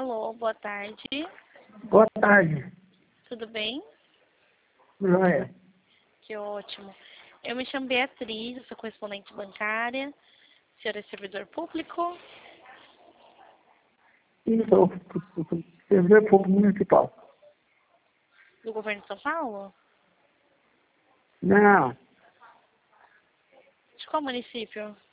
Alô, boa tarde. Boa tarde. Tudo bem? Joia. Que ótimo. Eu me chamo Beatriz, eu sou correspondente bancária. O senhor é servidor público? E sou servidor público municipal. Do governo de São Paulo? Não, De qual município?